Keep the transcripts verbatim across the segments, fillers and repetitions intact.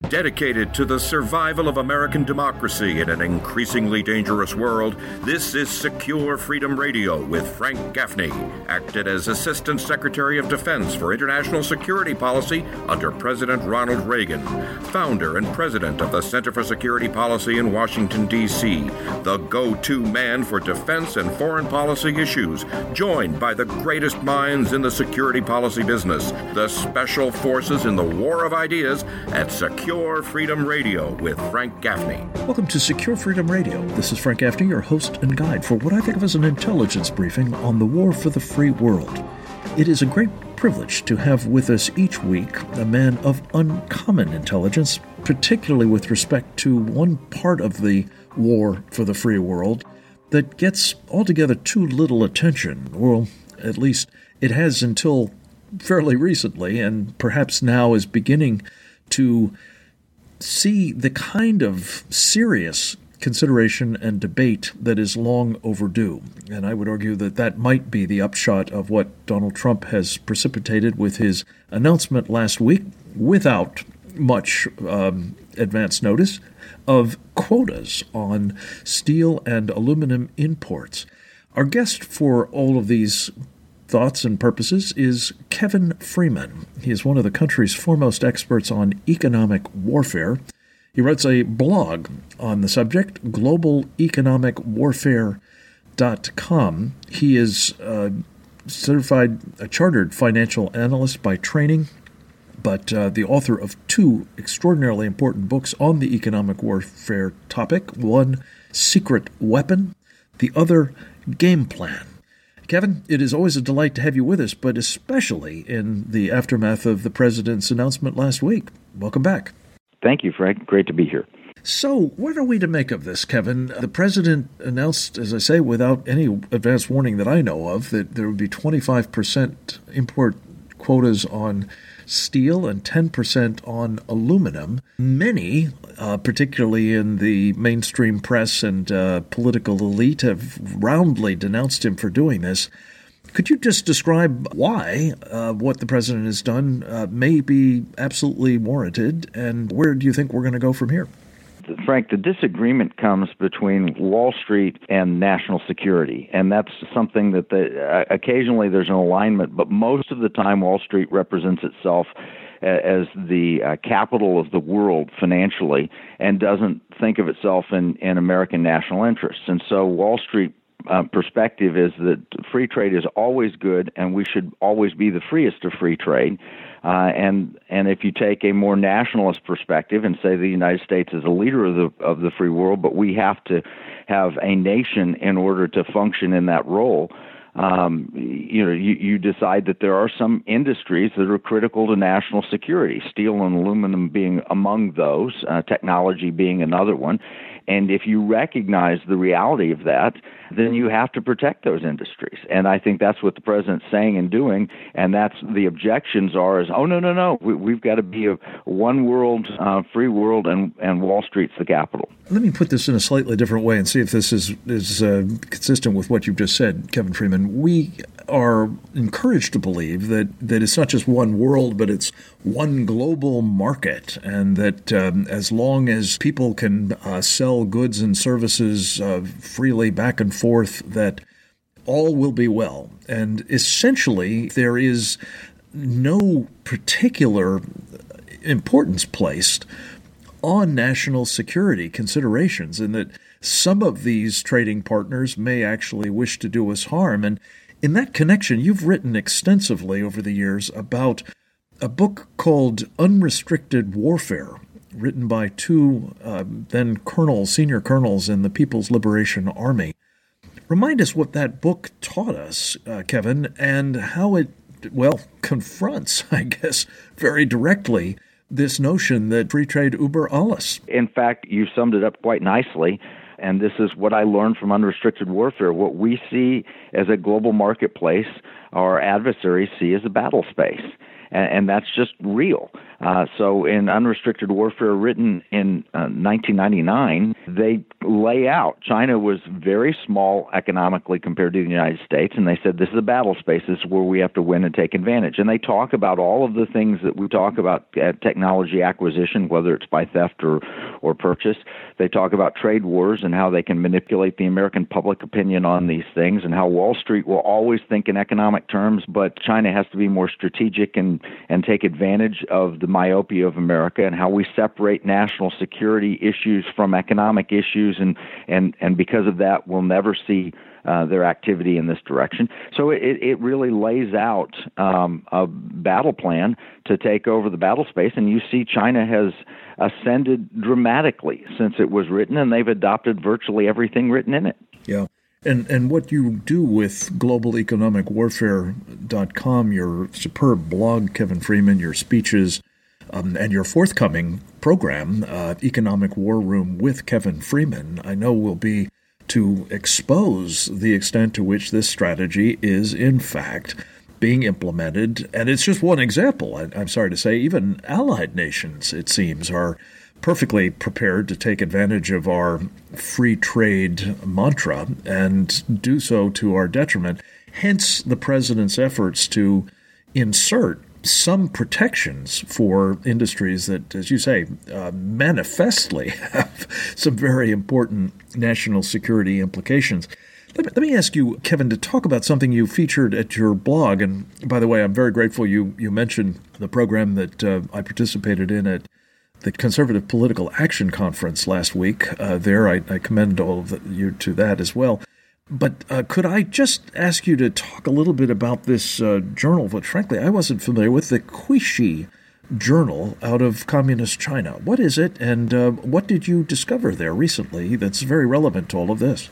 Dedicated to the survival of American democracy in an increasingly dangerous world, this is Secure Freedom Radio with Frank Gaffney, acted as Assistant Secretary of Defense for International Security Policy under President Ronald Reagan, founder and president of the Center for Security Policy in Washington, D C, the go-to man for defense and foreign policy issues, joined by the greatest minds in the security policy business, the special forces in the war of ideas at Secure Freedom Radio with Frank Gaffney. Welcome to Secure Freedom Radio. This is Frank Gaffney, your host and guide for what I think of as an intelligence briefing on the war for the free world. It is a great privilege to have with us each week a man of uncommon intelligence, particularly with respect to one part of the war for the free world that gets altogether too little attention. Well, at least it has until fairly recently, and perhaps now is beginning to see the kind of serious consideration and debate that is long overdue. And I would argue that that might be the upshot of what Donald Trump has precipitated with his announcement last week, without much um, advance notice, of quotas on steel and aluminum imports. Our guest for all of these thoughts and purposes is Kevin Freeman. He is one of the country's foremost experts on economic warfare. He writes a blog on the subject, global economic warfare dot com. He is a certified, a chartered financial analyst by training, but uh, the author of two extraordinarily important books on the economic warfare topic. One, Secret Weapon. The other, Game Plan. Kevin, it is always a delight to have you with us, but especially in the aftermath of the president's announcement last week. Welcome back. Thank you, Frank. Great to be here. So, what are we to make of this, Kevin? The president announced, as I say, without any advance warning that I know of, that there would be twenty-five percent import quotas on steel and ten percent on aluminum. Many, uh, particularly in the mainstream press and uh, political elite, have roundly denounced him for doing this. Could you just describe why uh, what the president has done uh, may be absolutely warranted, and where do you think we're going to go from here? Frank, the disagreement comes between Wall Street and national security, and that's something that the, uh, occasionally there's an alignment, but most of the time Wall Street represents itself as the uh, capital of the world financially and doesn't think of itself in, in American national interests. And so Wall Street uh, perspective is that free trade is always good, and we should always be the freest of free trade. Uh, and and if you take a more nationalist perspective and say the United States is a leader of the of the free world, but we have to have a nation in order to function in that role, um, you know, you, you decide that there are some industries that are critical to national security, steel and aluminum being among those, uh, technology being another one. And if you recognize the reality of that, then you have to protect those industries. And I think that's what the president's saying and doing. And that's the objections are is, oh, no, no, no. We, we've got to be a one world, uh, free world, and, and Wall Street's the capital. Let me put this in a slightly different way and see if this is, is uh, consistent with what you've just said, Kevin Freeman. We are encouraged to believe that, that it's not just one world, but it's one global market, and that um, as long as people can uh, sell goods and services uh, freely back and forth, that all will be well. And essentially, there is no particular importance placed on national security considerations, and that some of these trading partners may actually wish to do us harm. And in that connection, you've written extensively over the years about a book called Unrestricted Warfare, written by two uh, then colonels, senior colonels in the People's Liberation Army. Remind us what that book taught us, uh, Kevin, and how it, well, confronts, I guess, very directly this notion that free trade uber alles. In fact, you summed it up quite nicely. And this is what I learned from Unrestricted Warfare. What we see as a global marketplace our adversaries see as a battle space. And, and that's just real. Uh, so in Unrestricted Warfare, written in uh, nineteen ninety-nine, they lay out China was very small economically compared to the United States, and they said this is a battle space. This is where we have to win and take advantage. And they talk about all of the things that we talk about at technology acquisition, whether it's by theft or, or purchase. They talk about trade wars and how they can manipulate the American public opinion on these things, and how Wall Street will always think in economic terms, but China has to be more strategic and, and take advantage of the myopia of America, and how we separate national security issues from economic issues, and and, and because of that, we'll never see uh, their activity in this direction. So it, it really lays out um, a battle plan to take over the battle space, and you see China has ascended dramatically since it was written, and they've adopted virtually everything written in it. Yeah. And and what you do with global economic warfare dot com, your superb blog, Kevin Freeman, your speeches, um, and your forthcoming program, uh, Economic War Room with Kevin Freeman, I know will be to expose the extent to which this strategy is, in fact, being implemented. And it's just one example. I, I'm sorry to say, even allied nations, it seems, are perfectly prepared to take advantage of our free trade mantra and do so to our detriment. Hence the president's efforts to insert some protections for industries that, as you say, uh, manifestly have some very important national security implications. Let me, let me ask you, Kevin, to talk about something you featured at your blog. And by the way, I'm very grateful you, you mentioned the program that uh, I participated in at the Conservative Political Action Conference last week. Uh, there, I, I commend all of the, you to that as well. But uh, could I just ask you to talk a little bit about this uh, journal, which frankly I wasn't familiar with, the Quishi Journal out of Communist China. What is it, and uh, what did you discover there recently that's very relevant to all of this?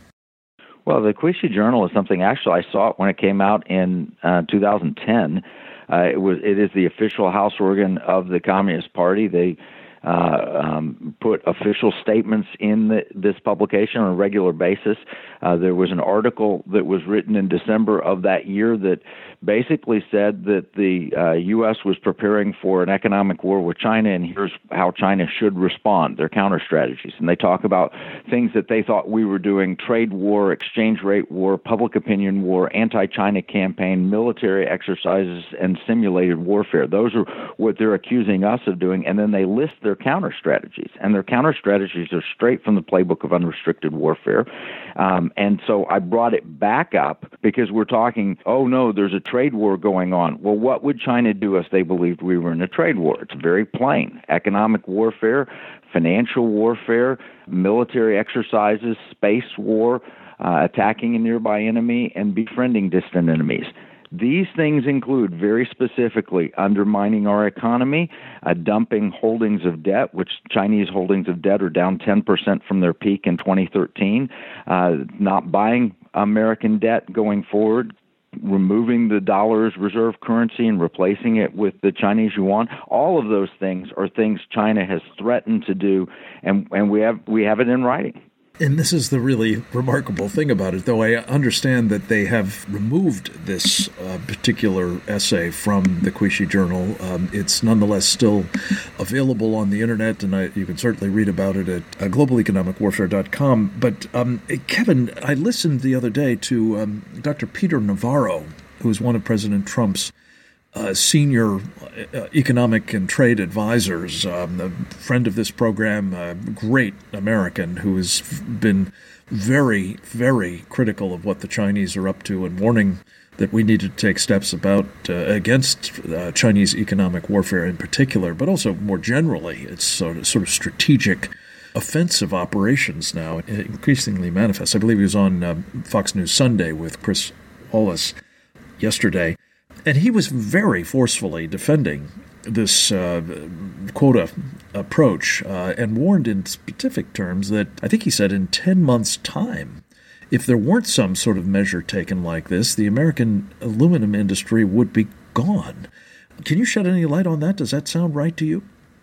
Well, the Quishi Journal is something, actually, I saw it when it came out in uh, two thousand ten. Uh, it was it is the official house organ of the Communist Party. They uh, um, put official statements in the, this publication on a regular basis. Uh, there was an article that was written in December of that year that basically said that the uh, U S was preparing for an economic war with China, and here's how China should respond, their counter strategies. And they talk about things that they thought we were doing: trade war, exchange rate war, public opinion war, anti-China campaign, military exercises, and simulated warfare. Those are what they're accusing us of doing. And then they list their counter strategies. And their counter strategies are straight from the playbook of unrestricted warfare. Um, and so I brought it back up because we're talking, oh, no, there's a trade war going on. Well, what would China do if they believed we were in a trade war? It's very plain. Economic warfare, financial warfare, military exercises, space war, uh, attacking a nearby enemy, and befriending distant enemies. These things include, very specifically, undermining our economy, uh, dumping holdings of debt, which Chinese holdings of debt are down ten percent from their peak in twenty thirteen, uh, not buying American debt going forward, removing the dollar's reserve currency and replacing it with the Chinese yuan. All of those things are things China has threatened to do, and, and we have we have it in writing. And this is the really remarkable thing about it, though I understand that they have removed this uh, particular essay from the Quishi Journal. Um, it's nonetheless still available on the Internet, and I, you can certainly read about it at uh, global economic warfare dot com. But, um, Kevin, I listened the other day to um, Doctor Peter Navarro, who is one of President Trump's Uh, senior uh, economic and trade advisors, um, a friend of this program, a great American who has been very, very critical of what the Chinese are up to and warning that we need to take steps about uh, against uh, Chinese economic warfare in particular, but also more generally, it's sort of, sort of strategic offensive operations now increasingly manifest. I believe he was on uh, Fox News Sunday with Chris Wallace yesterday. And he was very forcefully defending this uh, quota approach uh, and warned in specific terms that, I think he said, in ten months' time, if there weren't some sort of measure taken like this, the American aluminum industry would be gone. Can you shed any light on that? Does that sound right to you?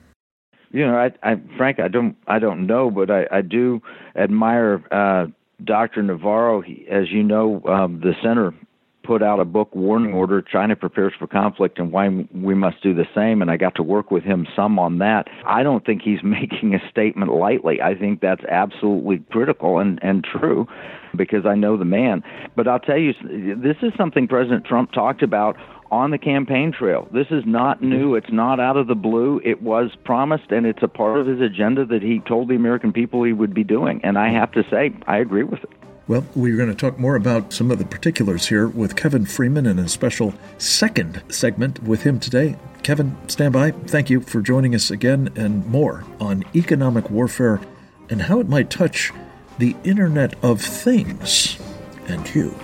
You know, I, I, Frank, I don't, I don't know, but I, I do admire uh, Doctor Navarro. He, as you know, um, the center put out a book, Warning Order, China Prepares for Conflict and Why We Must Do the Same, and I got to work with him some on that. I don't think he's making a statement lightly. I think that's absolutely critical and, and true, because I know the man. But I'll tell you, this is something President Trump talked about on the campaign trail. This is not new. It's not out of the blue. It was promised, and it's a part of his agenda that he told the American people he would be doing. And I have to say, I agree with it. Well, we're going to talk more about some of the particulars here with Kevin Freeman in a special second segment with him today. Kevin, stand by. Thank you for joining us again, and more on economic warfare and how it might touch the Internet of Things and you.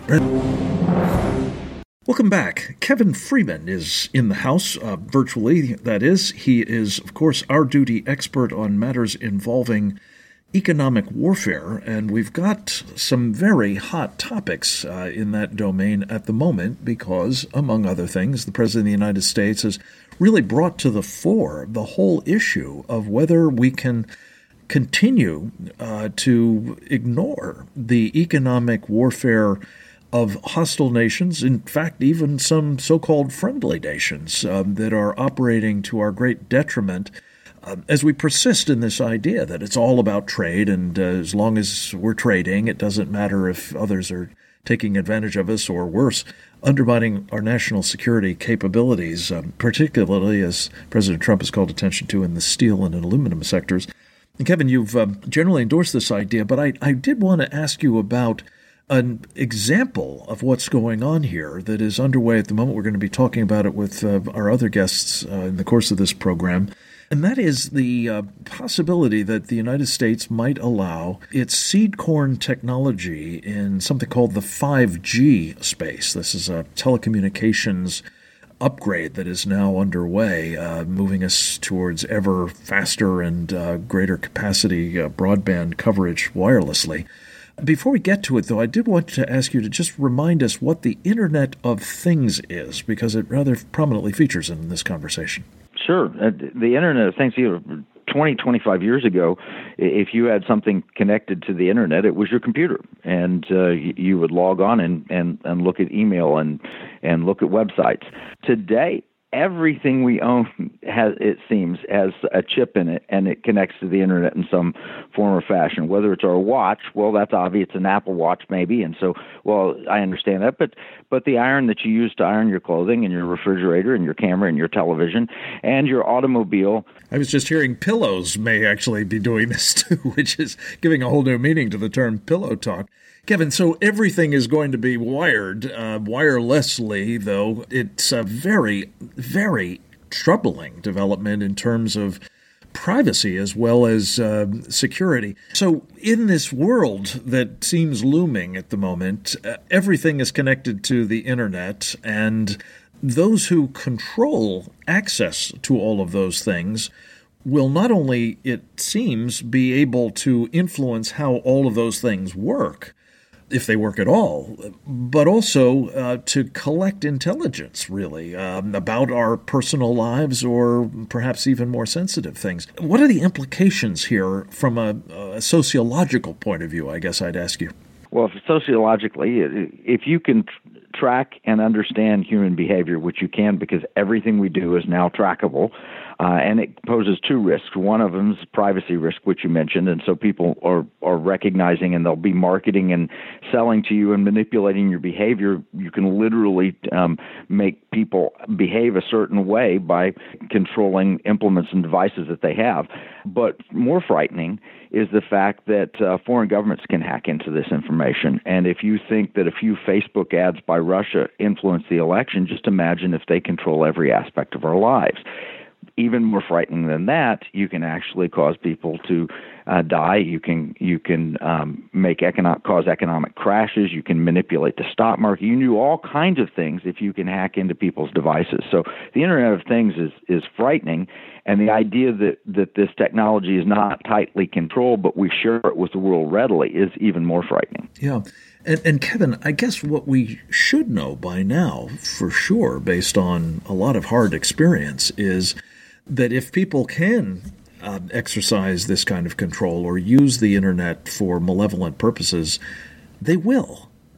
Welcome back. Kevin Freeman is in the house, uh, virtually, that is. He is, of course, our duty expert on matters involving economic warfare, and we've got some very hot topics uh, in that domain at the moment because, among other things, the President of the United States has really brought to the fore the whole issue of whether we can continue uh, to ignore the economic warfare of hostile nations, in fact, even some so-called friendly nations um, that are operating to our great detriment, uh, as we persist in this idea that it's all about trade, and uh, as long as we're trading, it doesn't matter if others are taking advantage of us, or worse, undermining our national security capabilities, um, particularly as President Trump has called attention to in the steel and aluminum sectors. And Kevin, you've uh, generally endorsed this idea, but I, I did want to ask you about an example of what's going on here that is underway at the moment. We're going to be talking about it with uh, our other guests uh, in the course of this program, and that is the uh, possibility that the United States might allow its seed corn technology in something called the five G space. This is a telecommunications upgrade that is now underway, uh, moving us towards ever faster and uh, greater capacity uh, broadband coverage wirelessly. Before we get to it, though, I did want to ask you to just remind us what the Internet of Things is, because it rather prominently features in this conversation. Sure. Uh, the Internet of Things, you know, twenty, twenty-five years ago, if you had something connected to the Internet, it was your computer. And uh, you would log on and, and, and look at email and, and look at websites. Today, everything we own has, it seems, has a chip in it, and it connects to the Internet in some form or fashion. Whether it's our watch, well, that's obvious. It's an Apple Watch, maybe, and so, well, I understand that. But but the iron that you use to iron your clothing, and your refrigerator, and your camera, and your television, and your automobile. I was just hearing pillows may actually be doing this too, which is giving a whole new meaning to the term pillow talk. Kevin, so everything is going to be wired uh, wirelessly, though it's a very, very troubling development in terms of privacy as well as uh, security. So in this world that seems looming at the moment, uh, everything is connected to the Internet, and those who control access to all of those things will not only, it seems, be able to influence how all of those things work, if they work at all, but also uh, to collect intelligence, really, um, about our personal lives or perhaps even more sensitive things. What are the implications here from a, a sociological point of view, I guess I'd ask you? Well, sociologically, if you can track and understand human behavior, which you can because everything we do is now trackable, uh, and it poses two risks. One of them is privacy risk, which you mentioned, and so people are, are recognizing, and they'll be marketing and selling to you and manipulating your behavior. You can literally um, make people behave a certain way by controlling implements and devices that they have. But more frightening is the fact that uh, foreign governments can hack into this information. And if you think that a few Facebook ads by Russia influence the election, just imagine if they control every aspect of our lives. Even more frightening than that, you can actually cause people to uh, die. You can you can um, make economic cause economic crashes. You can manipulate the stock market. You can do all kinds of things if you can hack into people's devices. So the Internet of Things is is frightening, and the idea that that this technology is not tightly controlled, but we share it with the world readily, is even more frightening. Yeah. And, and Kevin, I guess what we should know by now, for sure, based on a lot of hard experience, is that if people can uh, exercise this kind of control or use the Internet for malevolent purposes, they will.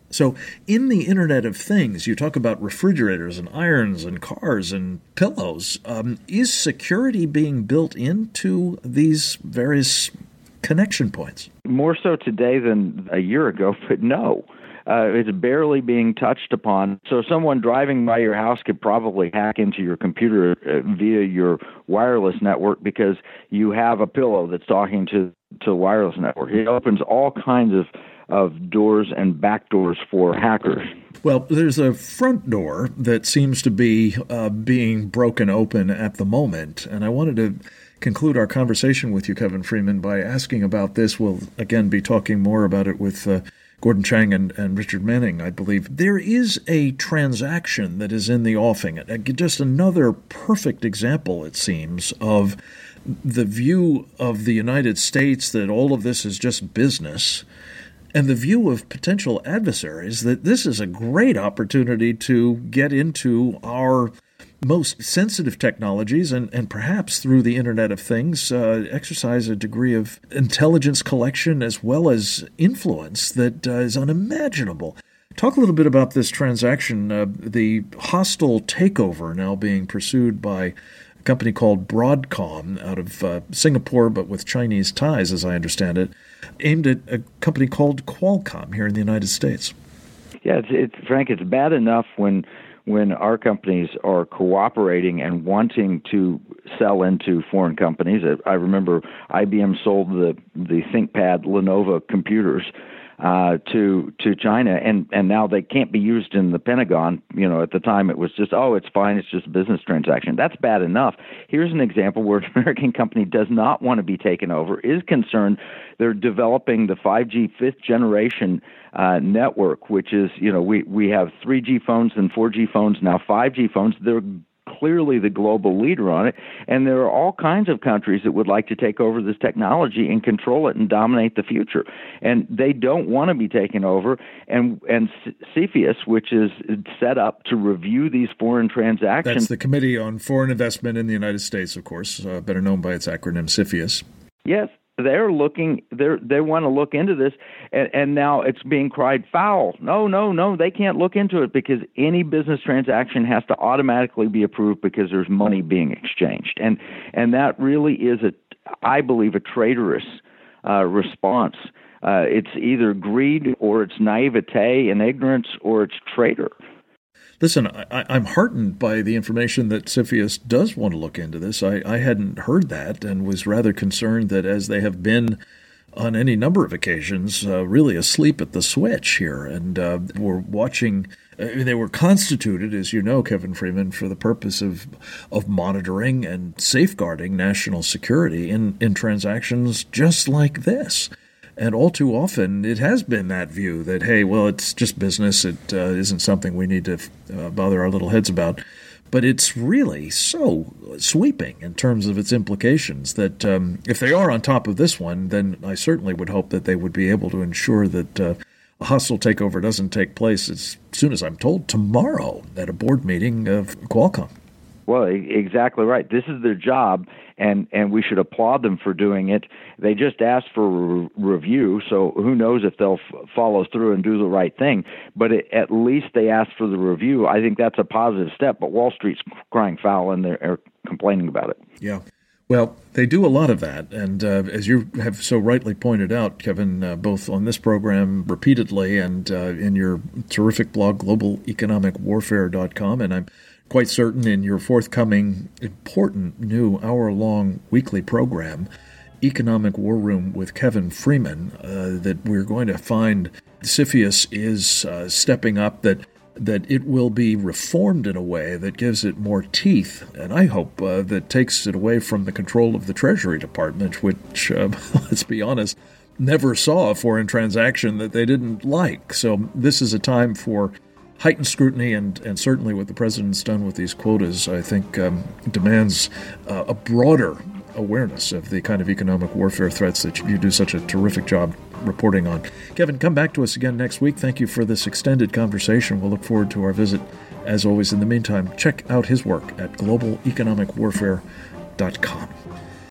So in the Internet of Things, you talk about refrigerators and irons and cars and pillows. Um, is security being built into these various connection points? More so today than a year ago, but no. Uh, it's barely being touched upon. So someone driving by your house could probably hack into your computer uh, via your wireless network because you have a pillow that's talking to, to the wireless network. It opens all kinds of, of doors and back doors for hackers. Well, there's a front door that seems to be uh, being broken open at the moment, and I wanted to conclude our conversation with you, Kevin Freeman, by asking about this. We'll, again, be talking more about it with uh, Gordon Chang and, and Richard Manning, I believe. There is a transaction that is in the offing. Just another perfect example, it seems, of the view of the United States that all of this is just business, and the view of potential adversaries that this is a great opportunity to get into our most sensitive technologies and, and perhaps through the Internet of Things uh, exercise a degree of intelligence collection as well as influence that uh, is unimaginable. Talk a little bit about this transaction, uh, the hostile takeover now being pursued by a company called Broadcom out of uh, Singapore, but with Chinese ties, as I understand it, aimed at a company called Qualcomm here in the United States. Yeah, it's, it's Frank, it's bad enough when when our companies are cooperating and wanting to sell into foreign companies. I remember I B M sold the, the ThinkPad Lenovo computers uh, to to China, and, and now they can't be used in the Pentagon. You know, at the time it was just, oh, it's fine, it's just a business transaction. That's bad enough. Here's an example where an American company does not want to be taken over, is concerned. They're developing the five G fifth generation uh, network, which is, you know, we, we have three G phones and four G phones, now five G phones. They're clearly the global leader on it, and there are all kinds of countries that would like to take over this technology and control it and dominate the future, and they don't want to be taken over. And and CFIUS, which is set up to review these foreign transactions. That's the Committee on Foreign Investment in the United States, of course, uh, better known by its acronym CFIUS. Yes. They're looking, they're, they want to look into this, and, and now it's being cried foul. No, no, no, they can't look into it because any business transaction has to automatically be approved because there's money being exchanged. And and that really is, a, I believe, a traitorous uh, response. Uh, it's either greed or it's naivete and ignorance or it's traitor. Listen, I, I'm heartened by the information that CFIUS does want to look into this. I, I hadn't heard that and was rather concerned that, as they have been on any number of occasions, uh, really asleep at the switch here. And uh, we're watching, uh, they were constituted, as you know, Kevin Freeman, for the purpose of of monitoring and safeguarding national security in, in transactions just like this. And all too often, it has been that view that, hey, well, it's just business. It uh, isn't something we need to uh, bother our little heads about. But it's really so sweeping in terms of its implications that um, if they are on top of this one, then I certainly would hope that they would be able to ensure that uh, a hostile takeover doesn't take place as soon as I'm told tomorrow at a board meeting of Qualcomm. Well, exactly right. This is their job, and, and we should applaud them for doing it. They just asked for a re- review, so who knows if they'll f- follow through and do the right thing. But it, at least they asked for the review. I think that's a positive step, but Wall Street's crying foul, and they're complaining about it. Yeah. Well, they do a lot of that, and uh, as you have so rightly pointed out, Kevin, uh, both on this program repeatedly and uh, in your terrific blog, global economic warfare dot com, and I'm quite certain in your forthcoming important new hour-long weekly program, Economic War Room with Kevin Freeman, uh, that we're going to find CFIUS is uh, stepping up, that that it will be reformed in a way that gives it more teeth, and I hope uh, that takes it away from the control of the Treasury Department, which, uh, let's be honest, never saw a foreign transaction that they didn't like. So this is a time for heightened scrutiny, and, and certainly what the president's done with these quotas, I think, um, demands uh, a broader awareness of the kind of economic warfare threats that you do such a terrific job reporting on. Kevin, come back to us again next week. Thank you for this extended conversation. We'll look forward to our visit. As always, in the meantime, check out his work at global economic warfare dot com.